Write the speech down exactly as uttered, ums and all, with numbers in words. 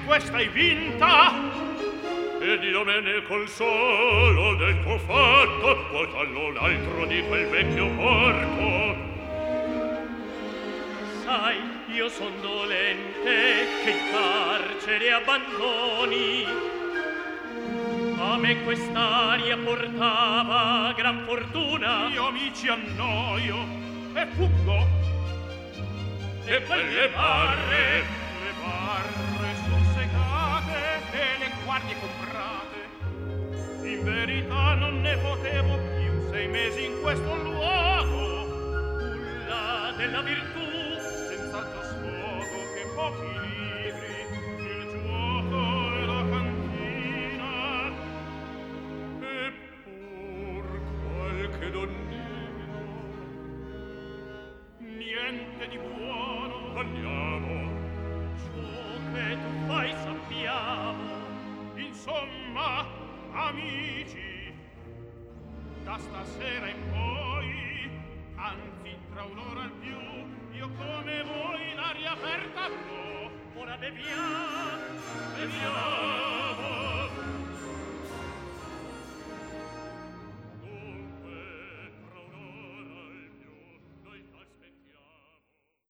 questa hai vinta? Ed io me ne consolo del tuo fatto, portando l'altro di quel vecchio porto. Sai, io son dolente che il carcere abbandoni. A me quest'aria portava gran fortuna. Io mi ci annoio e fuggo. E quelle barre, le barre son segate e le guardie comprate. In verità non ne potevo più sei mesi in questo luogo. Nulla della virtù, senz'altro sfogo che pochi libri, il gioco e la cantina. Eppur qualche donnina, niente di buono. Andiamo, ciò che tu fai sappiamo. Insomma, amici, da stasera in poi, anzi tra un'ora al più, io come voi in aria aperta avrò. Ora beviamo, beviamo.